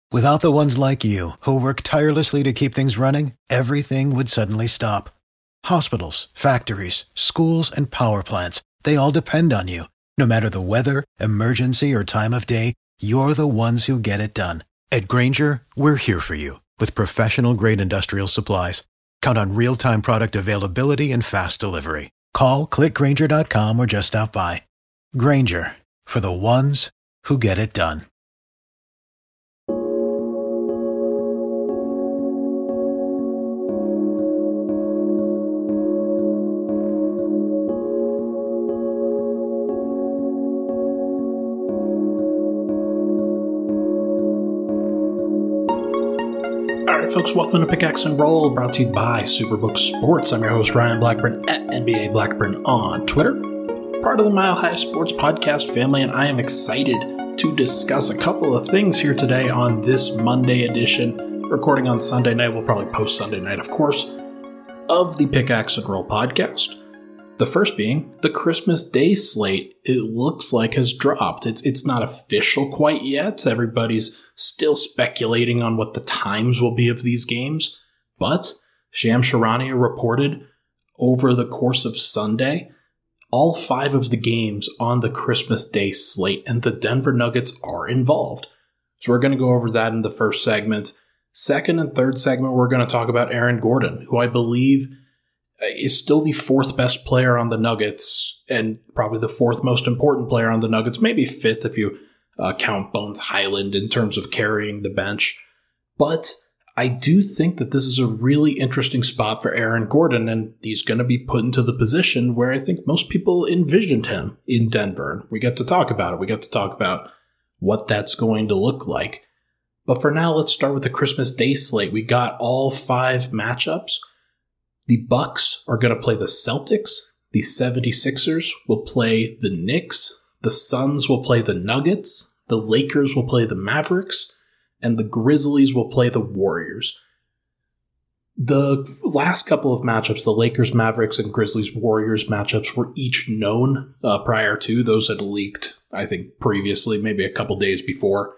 Without the ones like you, who work tirelessly to keep things running, everything would suddenly stop. Hospitals, factories, schools, and power plants, they all depend on you. No matter the weather, emergency, or time of day, you're the ones who get it done. At Grainger, we're here for you with professional-grade industrial supplies. Count on real-time product availability and fast delivery. Call, clickgrainger.com, or just stop by. Grainger, for the ones who get it done. Alright folks, welcome to Pickaxe and Roll, brought to you by Superbook Sports. I'm your host Ryan Blackburn at NBA Blackburn on Twitter, part of the Mile High Sports podcast family, and I am excited to discuss a couple of things here today on this Monday edition, recording on Sunday night. We'll probably post Sunday night, of course, of the Pickaxe and Roll podcast. The first being the Christmas Day slate, it looks like has dropped. It's not official quite yet. Everybody's still speculating on what the times will be of these games. But Shams Charania reported over the course of Sunday, all 5 of the games on the Christmas Day slate, and the Denver Nuggets are involved. So we're going to go over that in the first segment. Second and third segment, we're going to talk about Aaron Gordon, who I believe is still the 4th best player on the Nuggets and probably the 4th most important player on the Nuggets, maybe 5th if you count Bones Highland in terms of carrying the bench. But I do think that this is a really interesting spot for Aaron Gordon, and he's going to be put into the position where I think most people envisioned him in Denver. We get to talk about it. We get to talk about what that's going to look like. But for now, let's start with the Christmas Day slate. We got all 5 matchups. The Bucks are going to play the Celtics. The 76ers will play the Knicks. The Suns will play the Nuggets. The Lakers will play the Mavericks. And the Grizzlies will play the Warriors. The last couple of matchups, the Lakers, Mavericks, and Grizzlies, Warriors matchups, were each known prior to. Those had leaked, I think, previously, maybe a couple days before.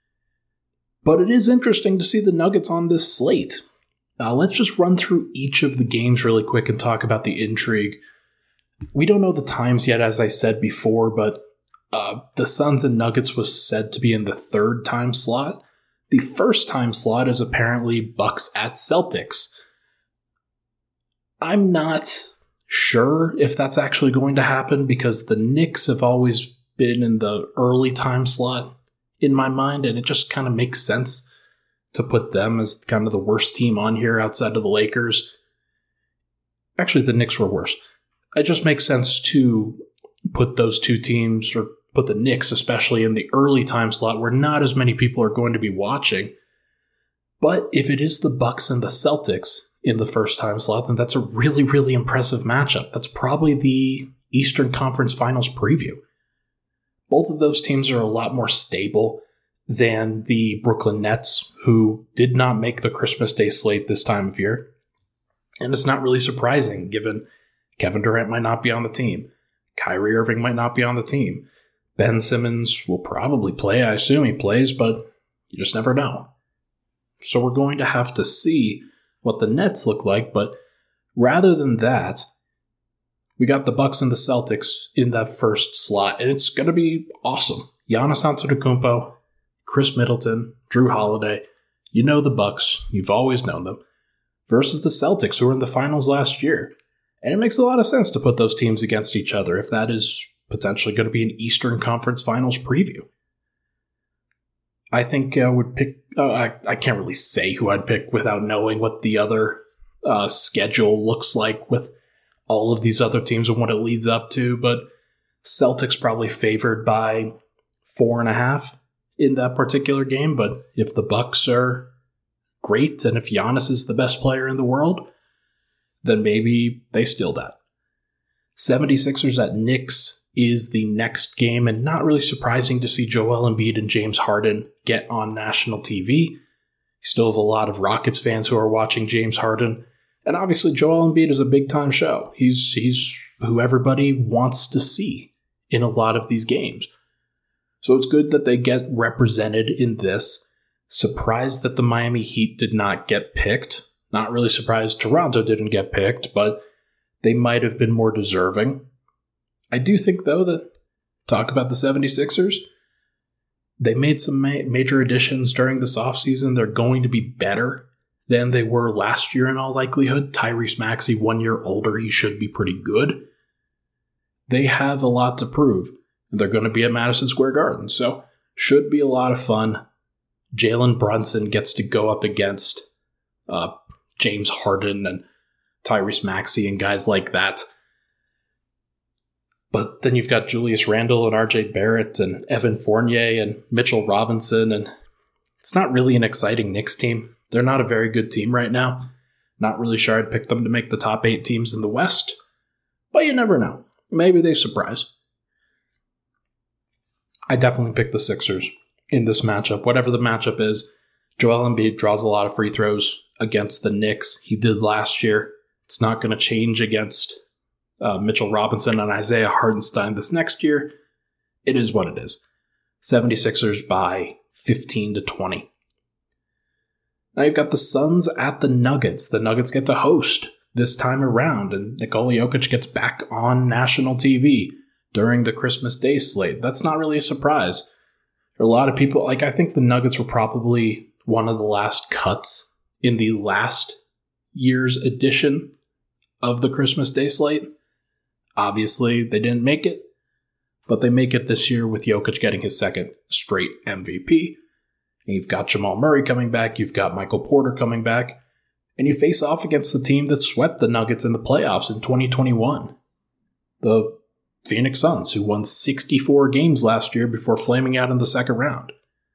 But it is interesting to see the Nuggets on this slate. Let's just run through each of the games really quick and talk about the intrigue. We don't know the times yet, as I said before, but the Suns and Nuggets was said to be in the 3rd time slot. The 1st time slot is apparently Bucks at Celtics. I'm not sure if that's actually going to happen because the Knicks have always been in the early time slot in my mind, and it just kind of makes sense to put them as kind of the worst team on here outside of the Lakers. Actually, the Knicks were worse. It just makes sense to put those 2 teams, or put the Knicks especially, in the early time slot where not as many people are going to be watching. But if it is the Bucks and the Celtics in the 1st time slot, then that's a really, really impressive matchup. That's probably the Eastern Conference Finals preview. Both of those teams are a lot more stable than the Brooklyn Nets, who did not make the Christmas Day slate this time of year. And it's not really surprising, given Kevin Durant might not be on the team. Kyrie Irving might not be on the team. Ben Simmons will probably play. I assume he plays, but you just never know. So we're going to have to see what the Nets look like, but rather than that, we got the Bucks and the Celtics in that 1st slot, and it's going to be awesome. Giannis Antetokounmpo, Chris Middleton, Drew Holiday, you know the Bucks, you've always known them, versus the Celtics, who were in the finals last year. And it makes a lot of sense to put those teams against each other if that is potentially going to be an Eastern Conference Finals preview. I think I would pick, I can't really say who I'd pick without knowing what the other schedule looks like with all of these other teams and what it leads up to, but Celtics probably favored by 4.5 in that particular game. But if the Bucks are great and if Giannis is the best player in the world, then maybe they steal that. 76ers at Knicks is the next game, and not really surprising to see Joel Embiid and James Harden get on national TV. You still have a lot of Rockets fans who are watching James Harden, and obviously Joel Embiid is a big-time show. He's who everybody wants to see in a lot of these games. So it's good that they get represented in this. Surprised that the Miami Heat did not get picked. Not really surprised Toronto didn't get picked, but they might have been more deserving. I do think, though, that talk about the 76ers. They made some major additions during this offseason. They're going to be better than they were last year in all likelihood. Tyrese Maxey, 1 year older, he should be pretty good. They have a lot to prove. They're going to be at Madison Square Garden, so should be a lot of fun. Jalen Brunson gets to go up against James Harden and Tyrese Maxey and guys like that. But then you've got Julius Randle and RJ Barrett and Evan Fournier and Mitchell Robinson, and it's not really an exciting Knicks team. They're not a very good team right now. Not really sure I'd pick them to make the top 8 teams in the West, but you never know. Maybe they surprise. I definitely pick the Sixers in this matchup. Whatever the matchup is, Joel Embiid draws a lot of free throws against the Knicks. He did last year. It's not going to change against Mitchell Robinson and Isaiah Hartenstein this next year. It is what it is. 76ers by 15-20. Now you've got the Suns at the Nuggets. The Nuggets get to host this time around, and Nikola Jokic gets back on national TV during the Christmas Day slate. That's not really a surprise. There are a lot of people, I think the Nuggets were probably one of the last cuts in the last year's edition of the Christmas Day slate. Obviously, they didn't make it, but they make it this year with Jokic getting his second straight MVP. And you've got Jamal Murray coming back, you've got Michael Porter coming back, and you face off against the team that swept the Nuggets in the playoffs in 2021. The Phoenix Suns, who won 64 games last year before flaming out in the second round.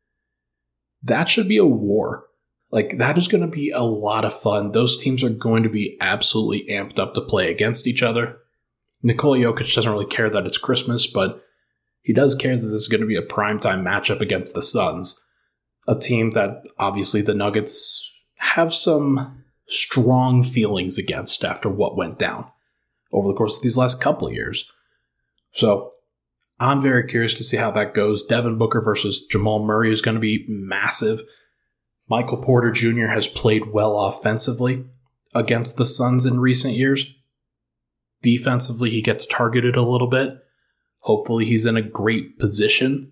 That should be a war. That is going to be a lot of fun. Those teams are going to be absolutely amped up to play against each other. Nikola Jokic doesn't really care that it's Christmas, but he does care that this is going to be a primetime matchup against the Suns, a team that obviously the Nuggets have some strong feelings against after what went down over the course of these last couple of years. So I'm very curious to see how that goes. Devin Booker versus Jamal Murray is going to be massive. Michael Porter Jr. has played well offensively against the Suns in recent years. Defensively, he gets targeted a little bit. Hopefully, he's in a great position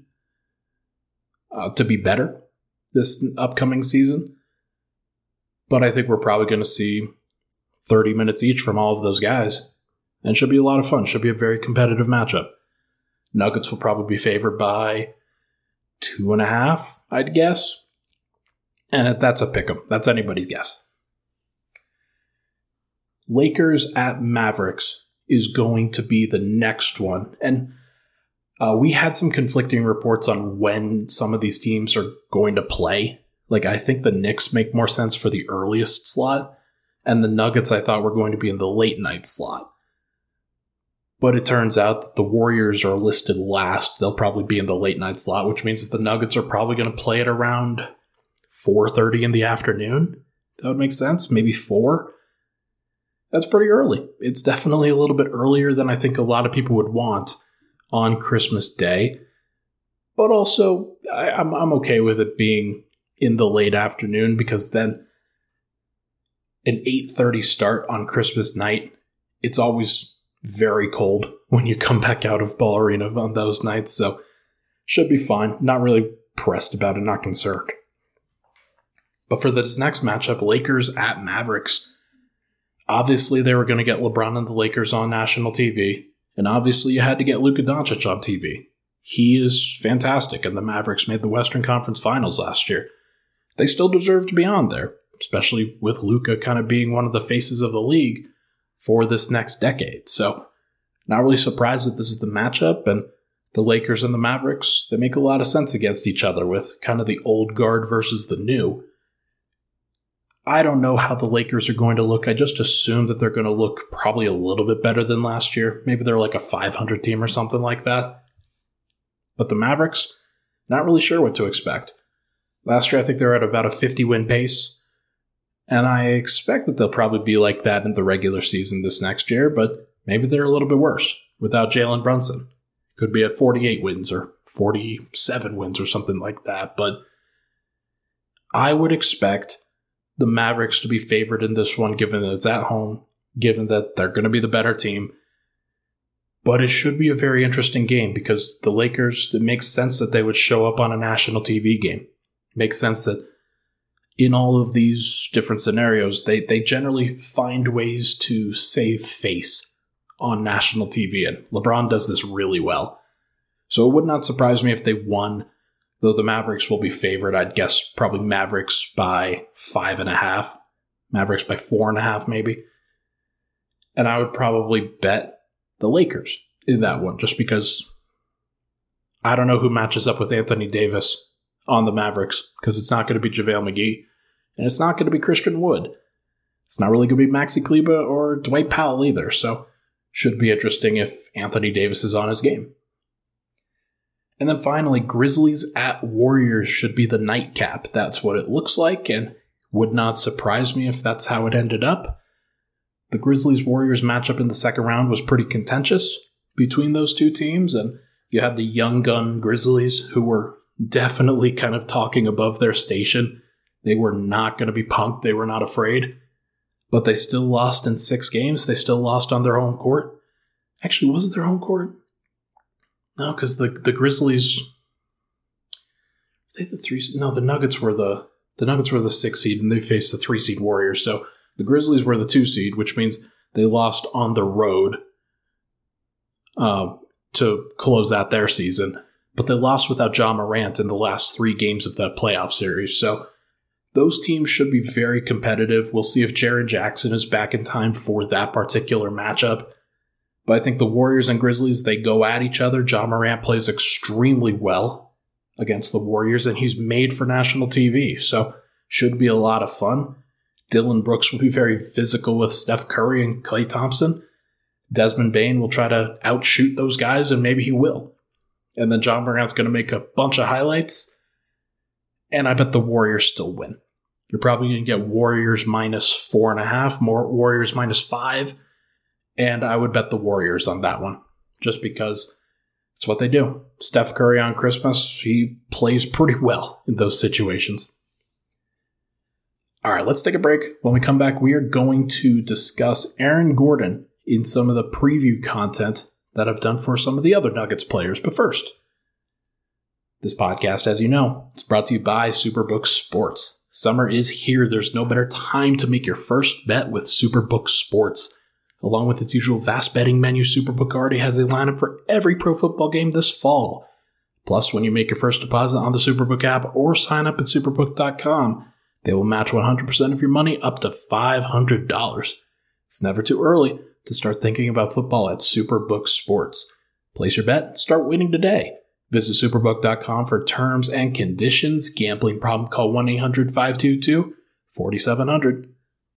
to be better this upcoming season. But I think we're probably going to see 30 minutes each from all of those guys. And should be a lot of fun. Should be a very competitive matchup. Nuggets will probably be favored by 2.5, I'd guess. And that's a pick 'em. That's anybody's guess. Lakers at Mavericks is going to be the next one. And we had some conflicting reports on when some of these teams are going to play. I think the Knicks make more sense for the earliest slot. And the Nuggets I thought were going to be in the late night slot. But it turns out that the Warriors are listed last. They'll probably be in the late night slot, which means that the Nuggets are probably going to play at around 4:30 in the afternoon. That would make sense. Maybe 4. That's pretty early. It's definitely a little bit earlier than I think a lot of people would want on Christmas Day. But also, I'm okay with it being in the late afternoon because then an 8:30 start on Christmas night, it's always very cold when you come back out of Ball Arena on those nights. So should be fine. Not really pressed about it, not concerned. But for this next matchup, Lakers at Mavericks, obviously they were going to get LeBron and the Lakers on national TV, and obviously you had to get Luka Doncic on TV. He is fantastic, and the Mavericks made the Western Conference Finals last year. They still deserve to be on there, especially with Luka kind of being one of the faces of the league for this next decade. So not really surprised that this is the matchup, and the Lakers and the Mavericks, they make a lot of sense against each other with kind of the old guard versus the new. I don't know how the Lakers are going to look. I just assume that they're going to look probably a little bit better than last year. Maybe they're like a 500 team or something like that. But the Mavericks, not really sure what to expect. Last year, I think they were at about a 50-win pace. And I expect that they'll probably be like that in the regular season this next year, but maybe they're a little bit worse without Jalen Brunson. Could be at 48 wins or 47 wins or something like that. But I would expect the Mavericks to be favored in this one, given that it's at home, given that they're going to be the better team. But it should be a very interesting game because the Lakers, it makes sense that they would show up on a national TV game. It makes sense that in all of these different scenarios, they generally find ways to save face on national TV, and LeBron does this really well. So it would not surprise me if they won, though the Mavericks will be favored. I'd guess probably Mavericks by 5.5, Mavericks by 4.5 maybe. And I would probably bet the Lakers in that one, just because I don't know who matches up with Anthony Davis on the Mavericks, because it's not going to be JaVale McGee, and it's not going to be Christian Wood. It's not really going to be Maxi Kleber or Dwight Powell either, so should be interesting if Anthony Davis is on his game. And then finally, Grizzlies at Warriors should be the nightcap. That's what it looks like, and would not surprise me if that's how it ended up. The Grizzlies-Warriors matchup in the second round was pretty contentious between those two teams, and you had the young gun Grizzlies who were definitely kind of talking above their station. They were not going to be punked. They were not afraid. But they still lost in 6 games. They still lost on their home court. Actually, was it their home court? No, because the Grizzlies, the Nuggets were the 6 seed, and they faced the 3 seed Warriors. So the Grizzlies were the 2 seed, which means they lost on the road to close out their season. But they lost without Ja Morant in the last 3 games of that playoff series. So those teams should be very competitive. We'll see if Jaren Jackson is back in time for that particular matchup. But I think the Warriors and Grizzlies, they go at each other. Ja Morant plays extremely well against the Warriors, and he's made for national TV. So should be a lot of fun. Dillon Brooks will be very physical with Steph Curry and Klay Thompson. Desmond Bane will try to outshoot those guys, and maybe he will. And then Ja Morant's going to make a bunch of highlights, and I bet the Warriors still win. You're probably going to get Warriors minus 4.5, more Warriors minus 5, and I would bet the Warriors on that one, just because it's what they do. Steph Curry on Christmas, he plays pretty well in those situations. All right, let's take a break. When we come back, we are going to discuss Aaron Gordon in some of the preview content that I've done for some of the other Nuggets players. But first, this podcast, as you know, it's brought to you by Superbook Sports. Summer is here. There's no better time to make your first bet with Superbook Sports. Along with its usual vast betting menu, Superbook already has a lineup for every pro football game this fall. Plus, when you make your first deposit on the Superbook app or sign up at superbook.com, they will match 100% of your money up to $500. It's never too early to start thinking about football at Superbook Sports. Place your bet, start winning today. Visit superbook.com for terms and conditions. Gambling problem? Call 1-800-522-4700.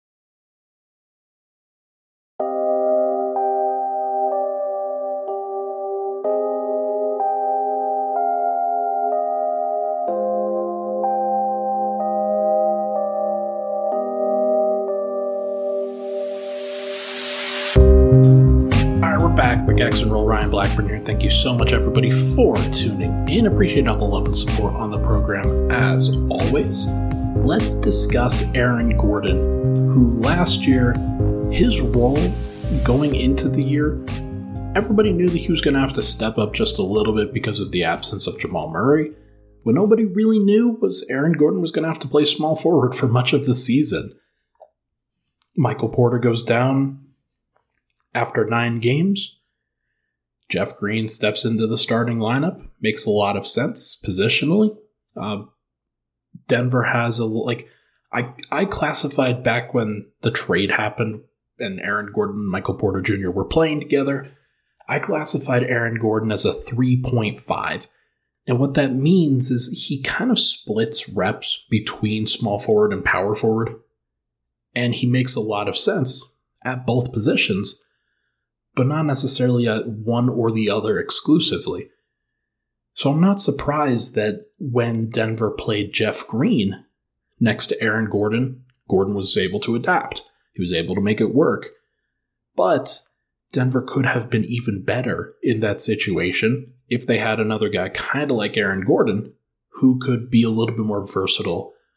Back, Rick X and Roll, Ryan Blackburn here. Thank you so much, everybody, for tuning in. Appreciate all the love and support on the program, as always. Let's discuss Aaron Gordon, who last year, his role going into the year, everybody knew that he was going to have to step up just a little bit because of the absence of Jamal Murray. What nobody really knew was Aaron Gordon was going to have to play small forward for much of the season. Michael Porter goes down after 9 games. Jeff Green steps into the starting lineup. Makes a lot of sense positionally. Denver has I classified back when the trade happened and Aaron Gordon and Michael Porter Jr. were playing together, I classified Aaron Gordon as a 3.5. And what that means is he kind of splits reps between small forward and power forward. And he makes a lot of sense at both positions, but not necessarily at one or the other exclusively. So I'm not surprised that when Denver played Jeff Green next to Aaron Gordon, Gordon was able to adapt. He was able to make it work. But Denver could have been even better in that situation if they had another guy kind of like Aaron Gordon who could be a little bit more versatile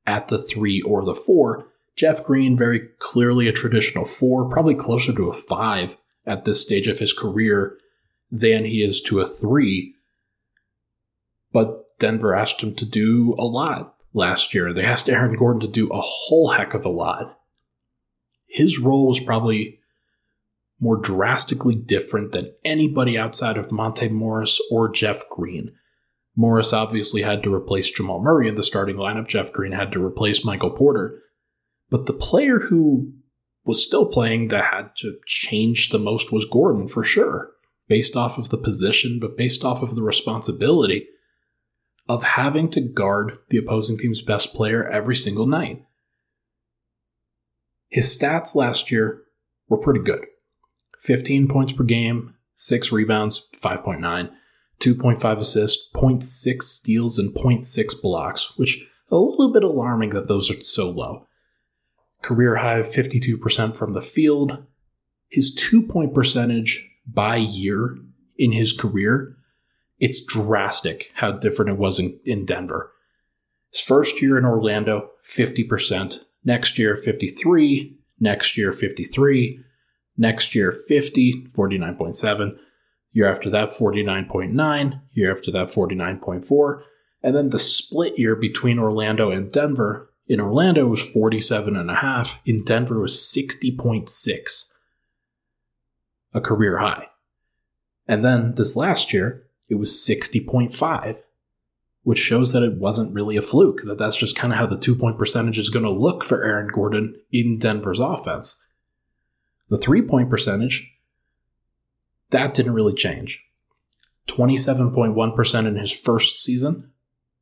at the 3 or the 4. Jeff Green, very clearly a traditional 4, probably closer to a 5 at this stage of his career than he is to a 3. But Denver asked him to do a lot last year. They asked Aaron Gordon to do a whole heck of a lot. His role was probably more drastically different than anybody outside of Monte Morris or Jeff Green. Morris obviously had to replace Jamal Murray in the starting lineup. Jeff Green had to replace Michael Porter. But the player who was still playing that had to change the most was Gordon, for sure, based off of the position, but based off of the responsibility of having to guard the opposing team's best player every single night. His stats last year were pretty good. 15 points per game, 6 rebounds, 5.9, 2.5 assists, 0.6 steals, and 0.6 blocks, which is a little bit alarming that those are so low. Career high of 52% from the field. His 2-point percentage by year in his career, it's drastic how different it was in Denver. His first year in Orlando, 50%. Next year, 53. Next year, 53. Next year, 50, 49.7. Year after that, 49.9. Year after that, 49.4. And then the split year between Orlando and Denver, in Orlando it was 47.5. In Denver it was 60.6. A career high. And then this last year, it was 60.5, which shows that it wasn't really a fluke, that's just kind of how the 2-point percentage is going to look for Aaron Gordon in Denver's offense. The 3-point percentage, that didn't really change. 27.1% in his first season,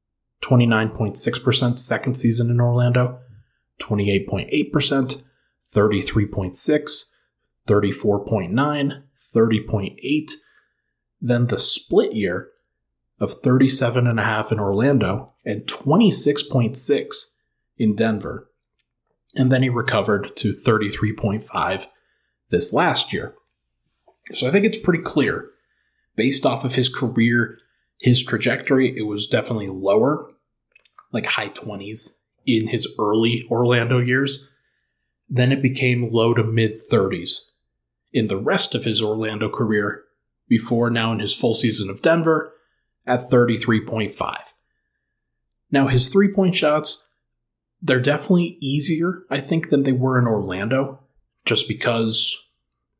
29.6% second season in Orlando, 28.8%, 33.6%, 34.9%, 30.8%. Then the split year of 37.5 in Orlando and 26.6 in Denver. And then he recovered to 33.5 this last year. So I think it's pretty clear, based off of his career, his trajectory, it was definitely lower, like high 20s in his early Orlando years. Then it became low to mid 30s in the rest of his Orlando career, before now in his full season of Denver at 33.5. Now his 3-point shots, they're definitely easier, I think, than they were in Orlando, just because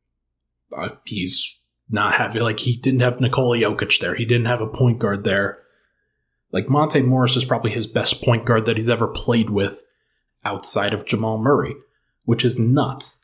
he's not having, like, he didn't have Nikola Jokic there. He didn't have a point guard there. Like, Monte Morris is probably his best point guard that he's ever played with outside of Jamal Murray, which is nuts.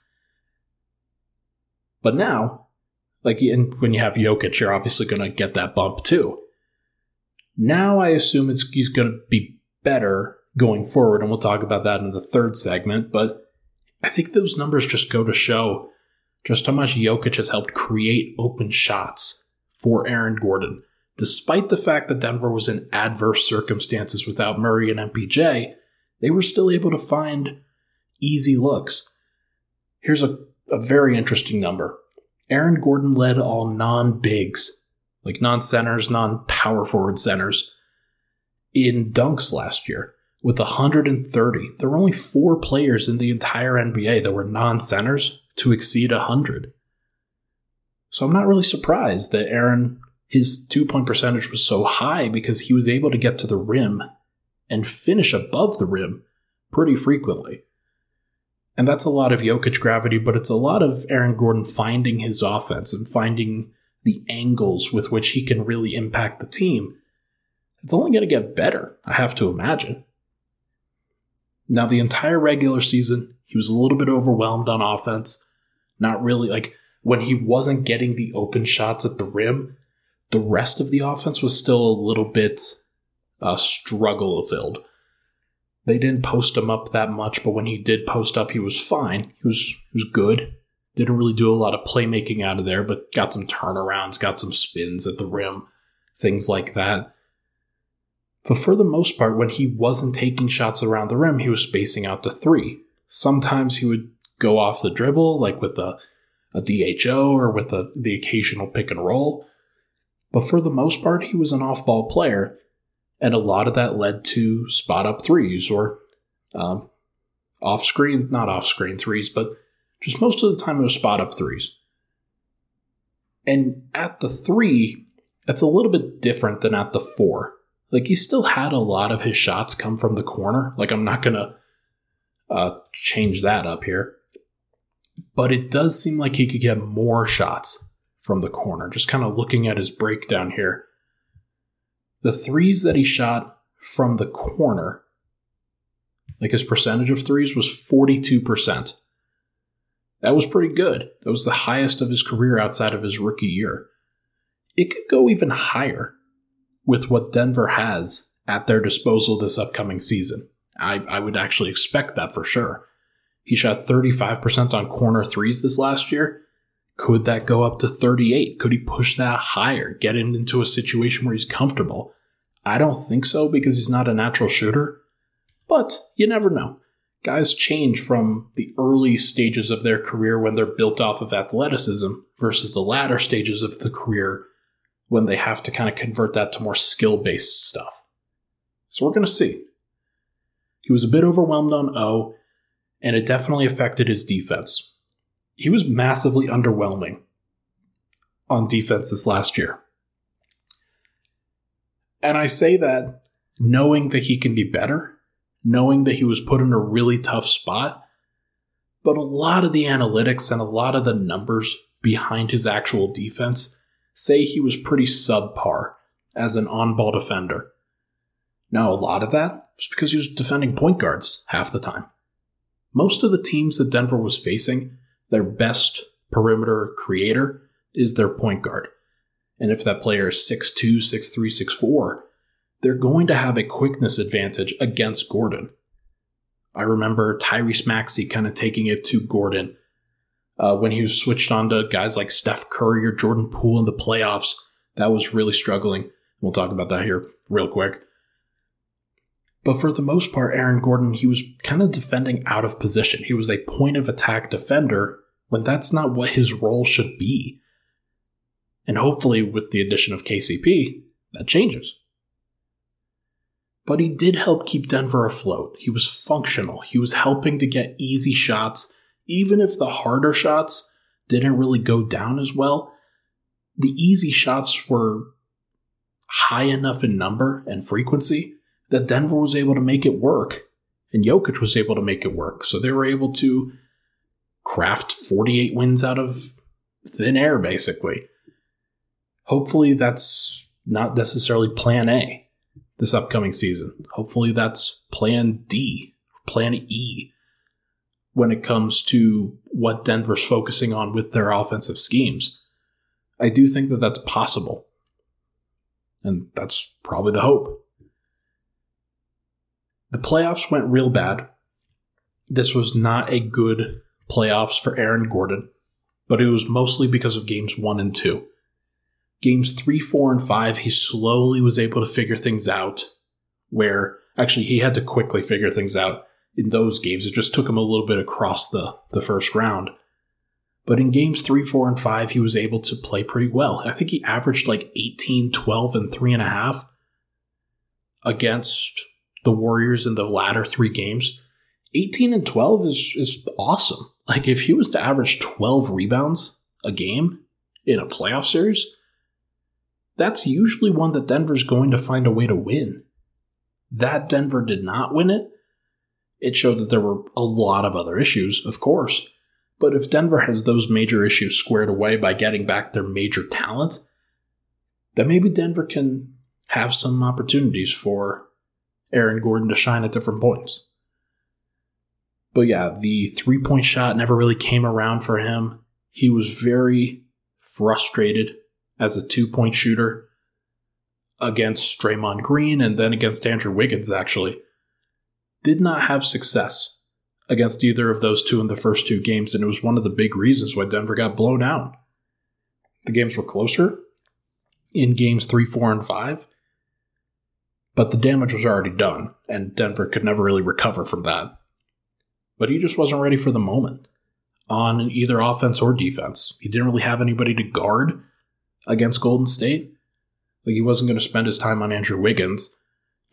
But now, like, when you have Jokic, you're obviously going to get that bump too. Now I assume he's going to be better going forward, and we'll talk about that in the third segment, but I think those numbers just go to show just how much Jokic has helped create open shots for Aaron Gordon. Despite the fact that Denver was in adverse circumstances without Murray and MPJ, they were still able to find easy looks. Here's a very interesting number. Aaron Gordon led all non-bigs, like non-centers, non-power forward centers, in dunks last year with 130. There were only 4 players in the entire NBA that were non-centers to exceed 100. So I'm not really surprised that Aaron, his 2-point percentage was so high, because he was able to get to the rim and finish above the rim pretty frequently. And that's a lot of Jokic gravity, but it's a lot of Aaron Gordon finding his offense and finding the angles with which he can really impact the team. It's only going to get better, I have to imagine. Now, the entire regular season, he was a little bit overwhelmed on offense. Not really, like, when he wasn't getting the open shots at the rim, the rest of the offense was still a little bit struggle-filled. They didn't post him up that much, but when he did post up, he was fine. He was good. Didn't really do a lot of playmaking out of there, but got some turnarounds, got some spins at the rim, things like that. But for the most part, when he wasn't taking shots around the rim, he was spacing out to 3. Sometimes he would go off the dribble, like with a DHO or with the occasional pick and roll. But for the most part, he was an off-ball player. And a lot of that led to spot-up threes or not off-screen threes, but just most of the time it was spot-up threes. And at the 3, it's a little bit different than at the 4. Like, he still had a lot of his shots come from the corner. Like, I'm not going to change that up here. But it does seem like he could get more shots from the corner. Just kind of looking at his breakdown here. The threes that he shot from the corner, like his percentage of threes was 42%. That was pretty good. That was the highest of his career outside of his rookie year. It could go even higher with what Denver has at their disposal this upcoming season. I would actually expect that for sure. He shot 35% on corner threes this last year. Could that go up to 38? Could he push that higher, get him into a situation where he's comfortable? I don't think so because he's not a natural shooter. But you never know. Guys change from the early stages of their career when they're built off of athleticism versus the latter stages of the career when they have to kind of convert that to more skill-based stuff. So we're going to see. He was a bit overwhelmed on O, and it definitely affected his defense. He was massively underwhelming on defense this last year. And I say that knowing that he can be better, knowing that he was put in a really tough spot, but a lot of the analytics and a lot of the numbers behind his actual defense say he was pretty subpar as an on-ball defender. Now, a lot of that was because he was defending point guards half the time. Most of the teams that Denver was facing, their best perimeter creator is their point guard. And if that player is 6'2", 6'3", 6'4", they're going to have a quickness advantage against Gordon. I remember Tyrese Maxey kind of taking it to Gordon when he was switched on to guys like Steph Curry or Jordan Poole in the playoffs. That was really struggling. We'll talk about that here real quick. But for the most part, Aaron Gordon, he was kind of defending out of position. He was a point of attack defender when that's not what his role should be. And hopefully with the addition of KCP, that changes. But he did help keep Denver afloat. He was functional. He was helping to get easy shots. Even if the harder shots didn't really go down as well, the easy shots were high enough in number and frequency that Denver was able to make it work. And Jokic was able to make it work. So they were able to craft 48 wins out of thin air, basically. Hopefully that's not necessarily plan A this upcoming season. Hopefully that's plan D, plan E, when it comes to what Denver's focusing on with their offensive schemes. I do think that that's possible. And that's probably the hope. The playoffs went real bad. This was not a good playoffs for Aaron Gordon, but it was mostly because of games 1 and 2. Games 3, 4, and 5, he slowly was able to figure things out where, actually, he had to quickly figure things out in those games. It just took him a little bit across the first round. But in games 3, 4, and 5, he was able to play pretty well. I think he averaged like 18, 12, and 3.5 against the Warriors in the latter 3 games. 18 and 12 is awesome. Like, if he was to average 12 rebounds a game in a playoff series, that's usually one that Denver's going to find a way to win. That Denver did not win it. It showed that there were a lot of other issues, of course. But if Denver has those major issues squared away by getting back their major talent, then maybe Denver can have some opportunities for Aaron Gordon to shine at different points. But yeah, the three-point shot never really came around for him. He was very frustrated as a 2-point shooter against Draymond Green and then against Andrew Wiggins, actually. Did not have success against either of those two in the first 2 games, and it was one of the big reasons why Denver got blown out. The games were closer in games 3, 4, and 5, but the damage was already done, and Denver could never really recover from that. But he just wasn't ready for the moment on either offense or defense. He didn't really have anybody to guard against Golden State. Like, he wasn't going to spend his time on Andrew Wiggins.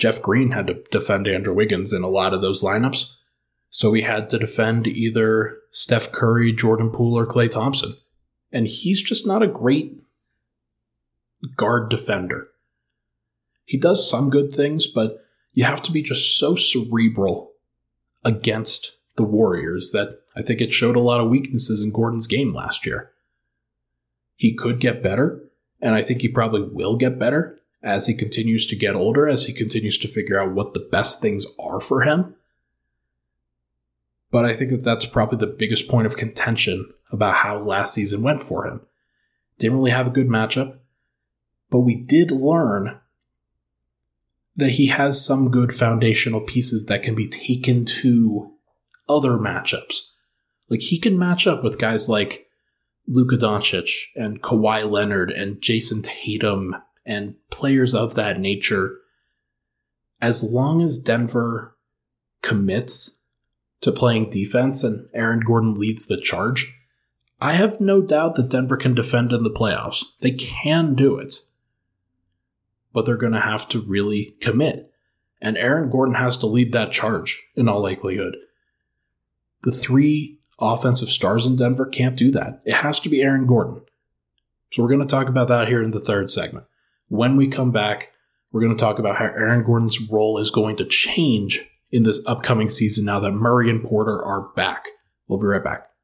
Jeff Green had to defend Andrew Wiggins in a lot of those lineups. So he had to defend either Steph Curry, Jordan Poole, or Klay Thompson. And he's just not a great guard defender. He does some good things, but you have to be just so cerebral against the Warriors that I think it showed a lot of weaknesses in Gordon's game last year. He could get better, and I think he probably will get better as he continues to get older, as he continues to figure out what the best things are for him. But I think that that's probably the biggest point of contention about how last season went for him. Didn't really have a good matchup, but we did learn that he has some good foundational pieces that can be taken to other matchups. Like, he can match up with guys like Luka Doncic and Kawhi Leonard and Jason Tatum and players of that nature, as long as Denver commits to playing defense and Aaron Gordon leads the charge. I have no doubt that Denver can defend in the playoffs. They can do it. But they're going to have to really commit. And Aaron Gordon has to lead that charge in all likelihood. The three offensive stars in Denver can't do that. It has to be Aaron Gordon. So we're going to talk about that here in the third segment. When we come back, we're going to talk about how Aaron Gordon's role is going to change in this upcoming season now that Murray and Porter are back. We'll be right back.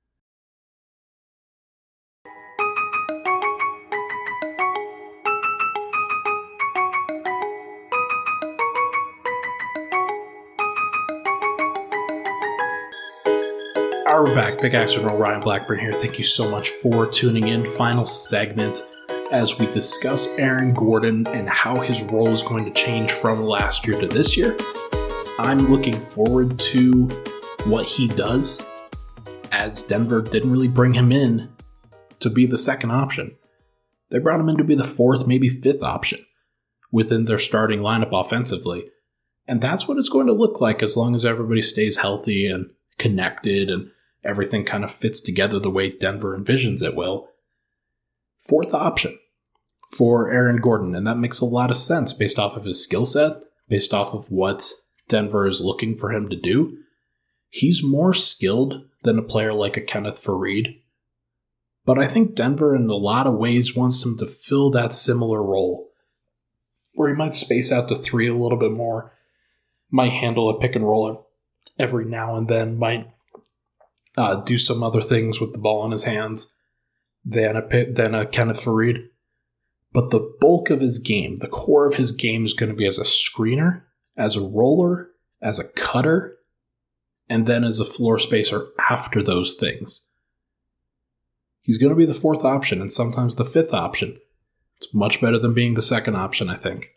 We're back. Big Axe General Ryan Blackburn here. Thank you so much for tuning in. Final segment as we discuss Aaron Gordon and how his role is going to change from last year to this year. I'm looking forward to what he does, as Denver didn't really bring him in to be the second option. They brought him in to be the fourth, maybe fifth option within their starting lineup offensively. And that's what it's going to look like as long as everybody stays healthy and connected and everything kind of fits together the way Denver envisions it will. Fourth option for Aaron Gordon, and that makes a lot of sense based off of his skill set, based off of what Denver is looking for him to do. He's more skilled than a player like a Kenneth Faried, but I think Denver in a lot of ways wants him to fill that similar role, where he might space out the three a little bit more, might handle a pick and roll every now and then, might do some other things with the ball in his hands than a Kenneth Faried. But the bulk of his game, the core of his game, is going to be as a screener, as a roller, as a cutter, and then as a floor spacer after those things. He's going to be the fourth option and sometimes the fifth option. It's much better than being the second option, I think.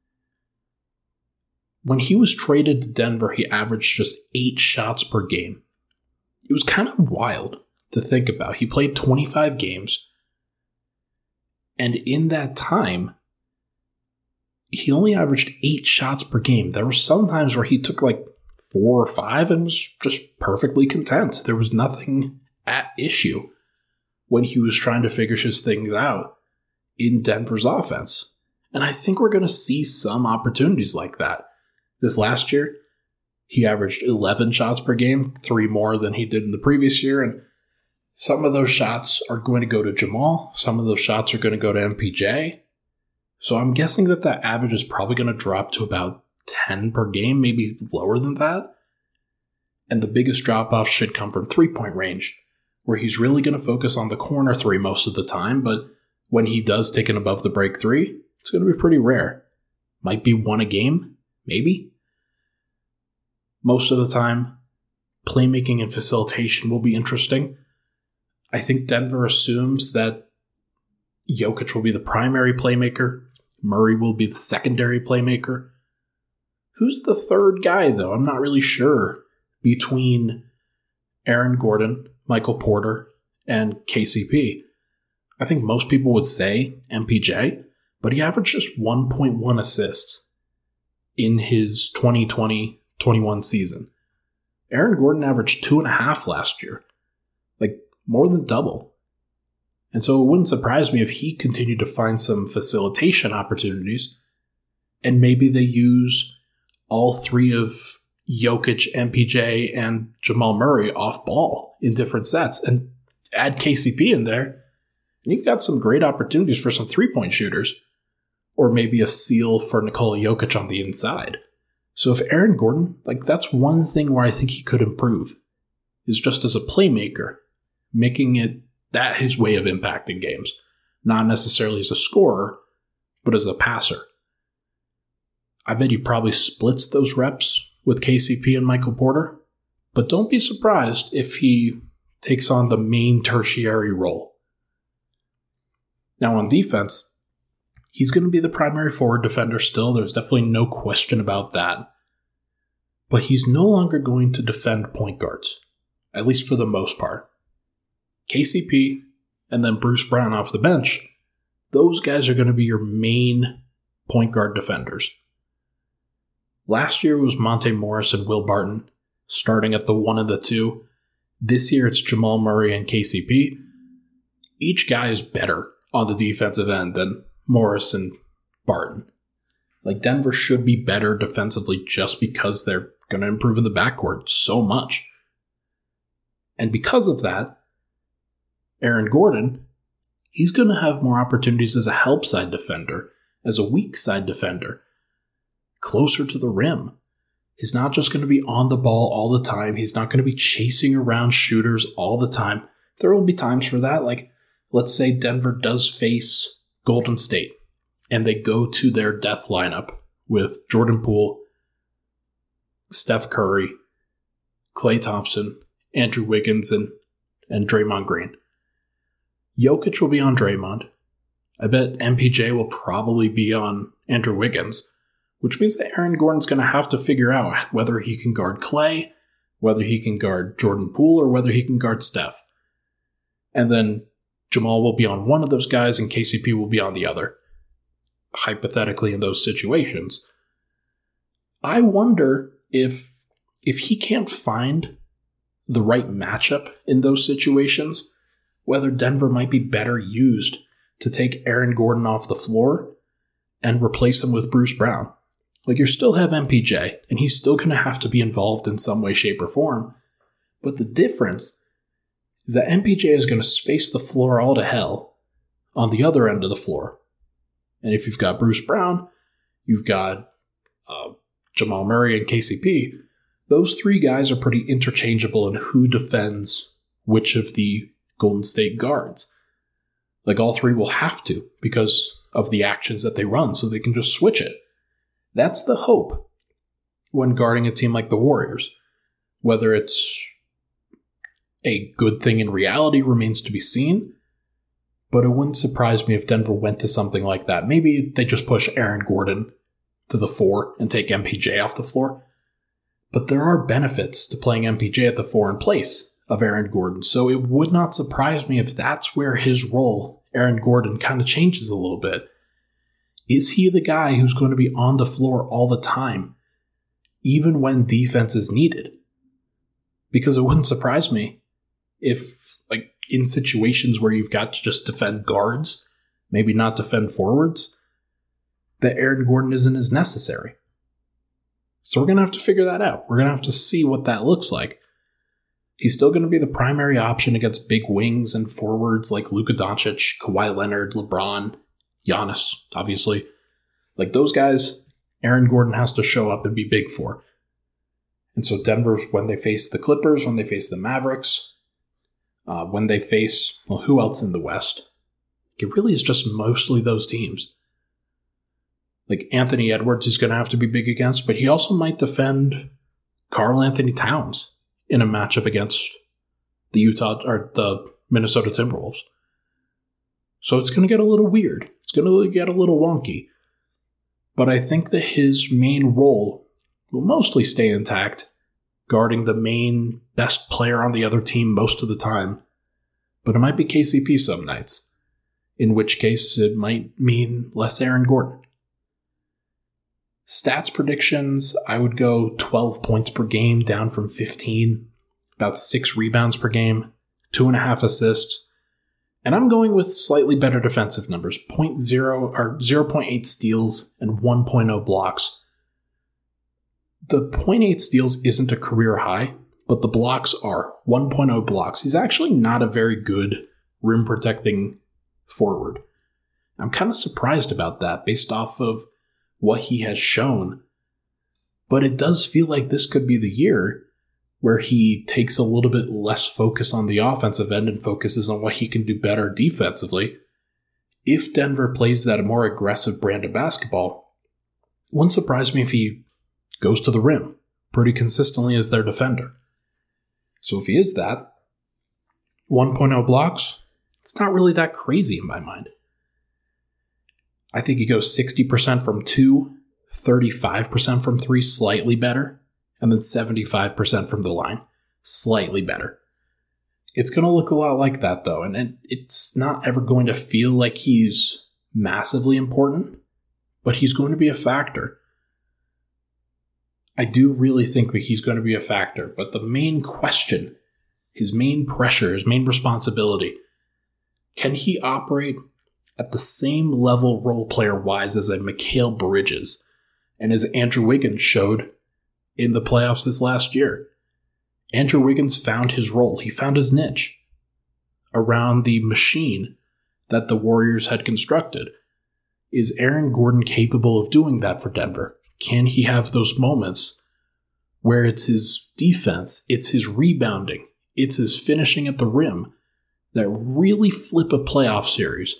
When he was traded to Denver, he averaged just 8 shots per game. It was kind of wild to think about. He played 25 games, and in that time, he only averaged 8 shots per game. There were some times where he took like 4 or 5 and was just perfectly content. There was nothing at issue when he was trying to figure his things out in Denver's offense. And I think we're going to see some opportunities like that. This last year, he averaged 11 shots per game, 3 more than he did in the previous year, and some of those shots are going to go to Jamal. Some of those shots are going to go to MPJ. So I'm guessing that average is probably going to drop to about 10 per game, maybe lower than that. And the biggest drop-off should come from three-point range, where he's really going to focus on the corner three most of the time, but when he does take an above the break three, it's going to be pretty rare. Might be 1 a game, maybe. Most of the time, playmaking and facilitation will be interesting. I think Denver assumes that Jokic will be the primary playmaker. Murray will be the secondary playmaker. Who's the third guy, though? I'm not really sure. Between Aaron Gordon, Michael Porter, and KCP. I think most people would say MPJ, but he averaged just 1.1 assists in his 2020-21 season. Aaron Gordon averaged 2.5 last year. Like, more than double. And so it wouldn't surprise me if he continued to find some facilitation opportunities And maybe they use all three of Jokic, MPJ, and Jamal Murray off ball in different sets and add KCP in there. And you've got some great opportunities for some three-point shooters. Or maybe a seal for Nikola Jokic on the inside. So if Aaron Gordon, that's one thing where I think he could improve, is just as a playmaker, making it that his way of impacting games. Not necessarily as a scorer, but as a passer. I bet he probably splits those reps with KCP and Michael Porter, but don't be surprised if he takes on the main tertiary role. Now on defense, he's going to be the primary forward defender still. There's definitely no question about that. But he's no longer going to defend point guards, at least for the most part. KCP and then Bruce Brown off the bench, those guys are going to be your main point guard defenders. Last year was Monte Morris and Will Barton, starting at the 1 and the 2. This year it's Jamal Murray and KCP. Each guy is better on the defensive end than Morris and Barton. Denver should be better defensively just because they're going to improve in the backcourt so much. And because of that, Aaron Gordon, he's going to have more opportunities as a help side defender, as a weak side defender, closer to the rim. He's not just going to be on the ball all the time. He's not going to be chasing around shooters all the time. There will be times for that. Let's say Denver does face Golden State, and they go to their death lineup with Jordan Poole, Steph Curry, Klay Thompson, Andrew Wiggins, and Draymond Green. Jokic will be on Draymond. I bet MPJ will probably be on Andrew Wiggins, which means that Aaron Gordon's going to have to figure out whether he can guard Klay, whether he can guard Jordan Poole, or whether he can guard Steph. And then Jamal will be on one of those guys and KCP will be on the other, hypothetically in those situations. I wonder if he can't find the right matchup in those situations, whether Denver might be better used to take Aaron Gordon off the floor and replace him with Bruce Brown. You still have MPJ, and he's still going to have to be involved in some way, shape, or form. But the difference is that MPJ is going to space the floor all to hell on the other end of the floor. And if you've got Bruce Brown, you've got Jamal Murray and KCP, those three guys are pretty interchangeable in who defends which of the Golden State guards. All three will have to because of the actions that they run, so they can just switch it. That's the hope when guarding a team like the Warriors. Whether it's a good thing in reality remains to be seen, but it wouldn't surprise me if Denver went to something like that. Maybe they just push Aaron Gordon to the 4 and take MPJ off the floor. But there are benefits to playing MPJ at the 4 in place of Aaron Gordon, so it would not surprise me if that's where his role, Aaron Gordon, kind of changes a little bit. Is he the guy who's going to be on the floor all the time, even when defense is needed? Because it wouldn't surprise me if, in situations where you've got to just defend guards, maybe not defend forwards, that Aaron Gordon isn't as necessary. So we're going to have to figure that out. We're going to have to see what that looks like. He's still going to be the primary option against big wings and forwards like Luka Doncic, Kawhi Leonard, LeBron, Giannis, obviously. Those guys, Aaron Gordon has to show up and be big for. And so Denver, when they face the Clippers, when they face the Mavericks, when they face, who else in the West? It really is just mostly those teams. Anthony Edwards is going to have to be big against, but he also might defend Karl Anthony Towns in a matchup against the Minnesota Timberwolves. So it's going to get a little weird. It's going to get a little wonky. But I think that his main role will mostly stay intact, guarding the main best player on the other team most of the time. But it might be KCP some nights, in which case it might mean less Aaron Gordon. Stats predictions, I would go 12 points per game, down from 15, about 6 rebounds per game, 2.5 assists, And I'm going with slightly better defensive numbers, 0.8 steals and 1.0 blocks. The 0.8 steals isn't a career high, but the blocks are 1.0 blocks. He's actually not a very good rim protecting forward. I'm kind of surprised about that based off of what he has shown. But it does feel like this could be the year where he takes a little bit less focus on the offensive end and focuses on what he can do better defensively. If Denver plays that more aggressive brand of basketball, it wouldn't surprise me if he goes to the rim pretty consistently as their defender. So if he is that, 1.0 blocks, it's not really that crazy in my mind. I think he goes 60% from 2, 35% from 3, slightly better, and then 75% from the line, slightly better. It's going to look a lot like that, though, and it's not ever going to feel like he's massively important, but he's going to be a factor. I do really think that he's going to be a factor, but the main question, his main pressure, his main responsibility, can he operate at the same level role player-wise as a Mikal Bridges and as Andrew Wiggins showed in the playoffs this last year? Andrew Wiggins found his role. He found his niche around the machine that the Warriors had constructed. Is Aaron Gordon capable of doing that for Denver? Can he have those moments where it's his defense, it's his rebounding, it's his finishing at the rim that really flip a playoff series?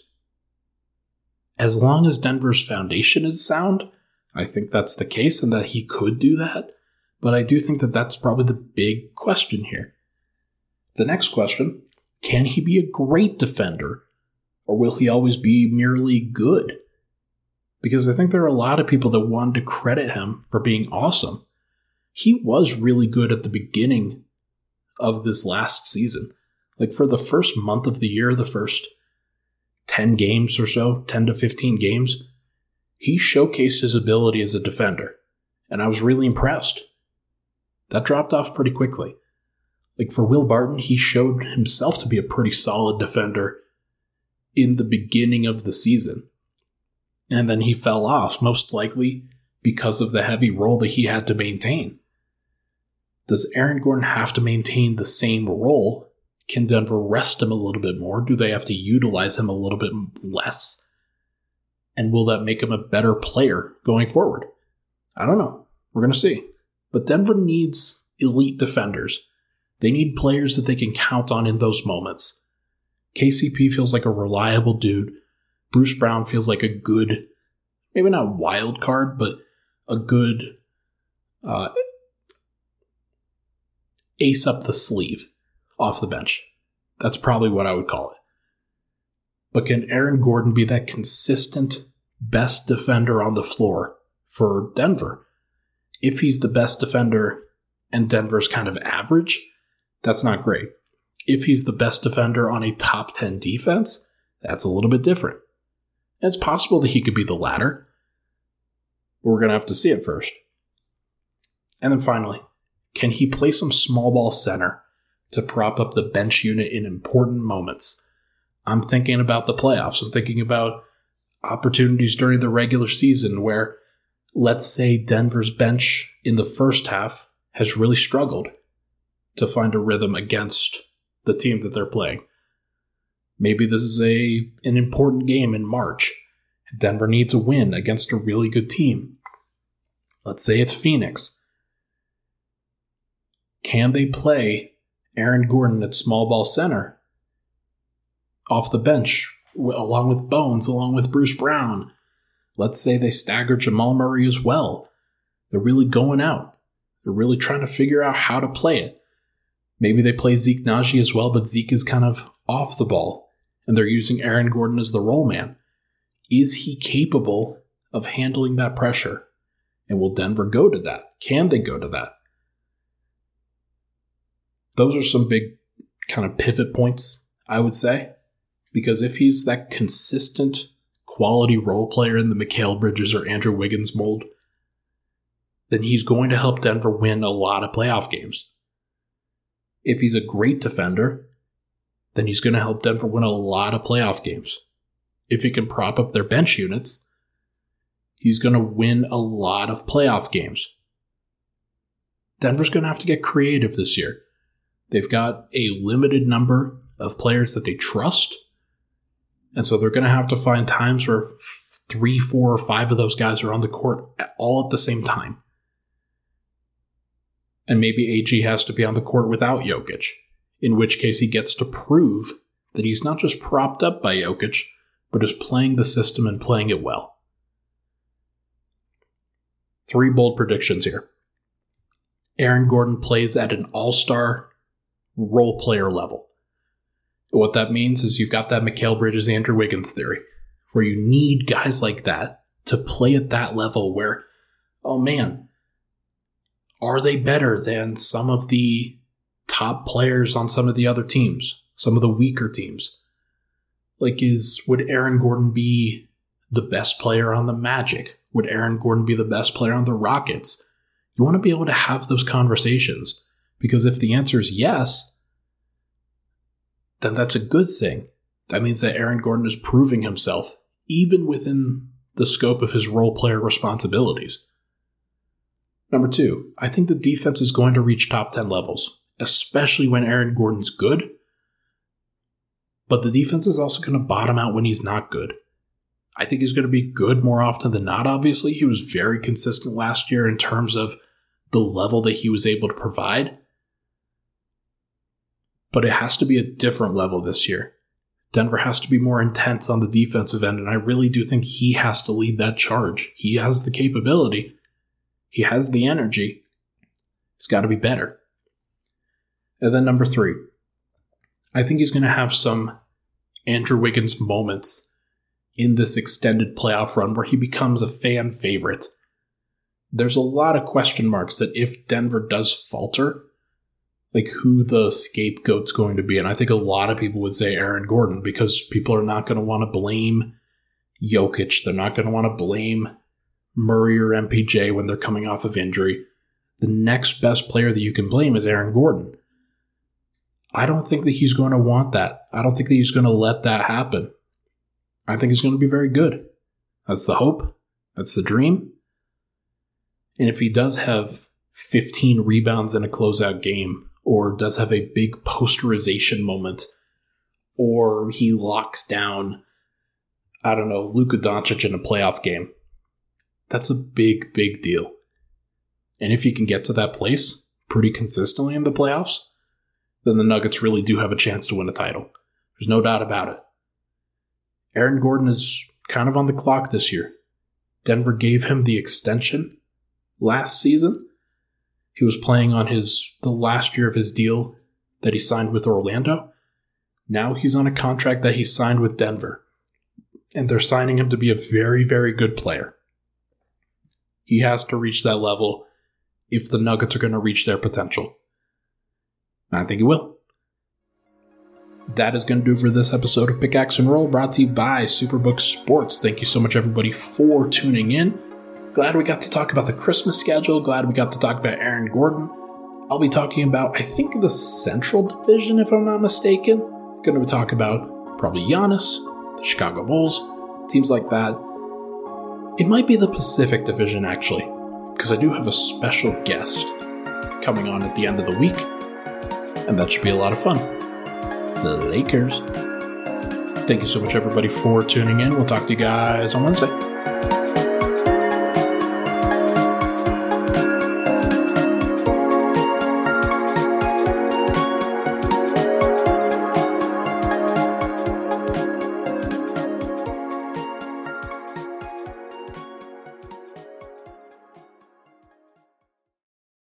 As long as Denver's foundation is sound, I think that's the case and that he could do that. But I do think that that's probably the big question here. The next question, can he be a great defender? Or will he always be merely good? Because I think there are a lot of people that wanted to credit him for being awesome. He was really good at the beginning of this last season. Like for the first month of the year, the first 10 games or so, 10 to 15 games, he showcased his ability as a defender. And I was really impressed. That dropped off pretty quickly. Like for Will Barton, he showed himself to be a pretty solid defender in the beginning of the season. And then he fell off, most likely because of the heavy role that he had to maintain. Does Aaron Gordon have to maintain the same role? Can Denver rest him a little bit more? Do they have to utilize him a little bit less? And will that make him a better player going forward? I don't know. We're going to see. But Denver needs elite defenders. They need players that they can count on in those moments. KCP feels like a reliable dude. Bruce Brown feels like a good, maybe not wild card, but a good ace up the sleeve off the bench. That's probably what I would call it. But can Aaron Gordon be that consistent best defender on the floor for Denver? If he's the best defender and Denver's kind of average, that's not great. If he's the best defender on a top 10 defense, that's a little bit different. And it's possible that he could be the latter. But we're going to have to see it first. And then finally, can he play some small ball center to prop up the bench unit in important moments? I'm thinking about the playoffs. I'm thinking about opportunities during the regular season where, let's say, Denver's bench in the first half has really struggled to find a rhythm against the team that they're playing. Maybe this is an important game in March. Denver needs a win against a really good team. Let's say it's Phoenix. Can they play Aaron Gordon at small ball center off the bench, along with Bones, along with Bruce Brown? Let's say they stagger Jamal Murray as well. They're really going out. They're really trying to figure out how to play it. Maybe they play Zeke Naji as well, but Zeke is kind of off the ball, and they're using Aaron Gordon as the roll man. Is he capable of handling that pressure? And will Denver go to that? Can they go to that? Those are some big kind of pivot points, I would say. Because if he's that consistent quality role player in the Mikal Bridges or Andrew Wiggins mold, then he's going to help Denver win a lot of playoff games. If he's a great defender, then he's going to help Denver win a lot of playoff games. If he can prop up their bench units, he's going to win a lot of playoff games. Denver's going to have to get creative this year. They've got a limited number of players that they trust, and so they're going to have to find times where 3, 4, or 5 of those guys are on the court all at the same time. And maybe AG has to be on the court without Jokic, in which case he gets to prove that he's not just propped up by Jokic, but is playing the system and playing it well. 3 bold predictions here. Aaron Gordon plays at an all-star role player level. What that means is you've got that Mikal Bridges, Andrew Wiggins theory, where you need guys like that to play at that level where, oh man, are they better than some of the top players on some of the other teams, some of the weaker teams? Like, would Aaron Gordon be the best player on the Magic? Would Aaron Gordon be the best player on the Rockets? You want to be able to have those conversations, because if the answer is yes, then that's a good thing. That means that Aaron Gordon is proving himself, even within the scope of his role player responsibilities. Number 2, I think the defense is going to reach top 10 levels, especially when Aaron Gordon's good. But the defense is also going to bottom out when he's not good. I think he's going to be good more often than not, obviously. He was very consistent last year in terms of the level that he was able to provide. But it has to be a different level this year. Denver has to be more intense on the defensive end, and I really do think he has to lead that charge. He has the capability. He has the energy. He's got to be better. And then number 3, I think he's going to have some Andrew Wiggins moments in this extended playoff run where he becomes a fan favorite. There's a lot of question marks that if Denver does falter, like who the scapegoat's going to be. And I think a lot of people would say Aaron Gordon, because people are not going to want to blame Jokic. They're not going to want to blame Murray or MPJ when they're coming off of injury. The next best player that you can blame is Aaron Gordon. I don't think that he's going to want that. I don't think that he's going to let that happen. I think he's going to be very good. That's the hope. That's the dream. And if he does have 15 rebounds in a closeout game, or does have a big posterization moment, or he locks down, I don't know, Luka Doncic in a playoff game, that's a big, big deal. And if he can get to that place pretty consistently in the playoffs, then the Nuggets really do have a chance to win a title. There's no doubt about it. Aaron Gordon is kind of on the clock this year. Denver gave him the extension last season. He was playing on the last year of his deal that he signed with Orlando. Now he's on a contract that he signed with Denver. And they're signing him to be a very, very good player. He has to reach that level if the Nuggets are going to reach their potential. I think he will. That is going to do for this episode of Pickaxe and Roll, brought to you by Superbook Sports. Thank you so much, everybody, for tuning in. Glad we got to talk about the Christmas schedule. Glad we got to talk about Aaron Gordon. I'll be talking about, I think, the Central Division, if I'm not mistaken. Going to be talking about probably Giannis, the Chicago Bulls, teams like that. It might be the Pacific Division, actually, because I do have a special guest coming on at the end of the week, and that should be a lot of fun. The Lakers. Thank you so much, everybody, for tuning in. We'll talk to you guys on Wednesday.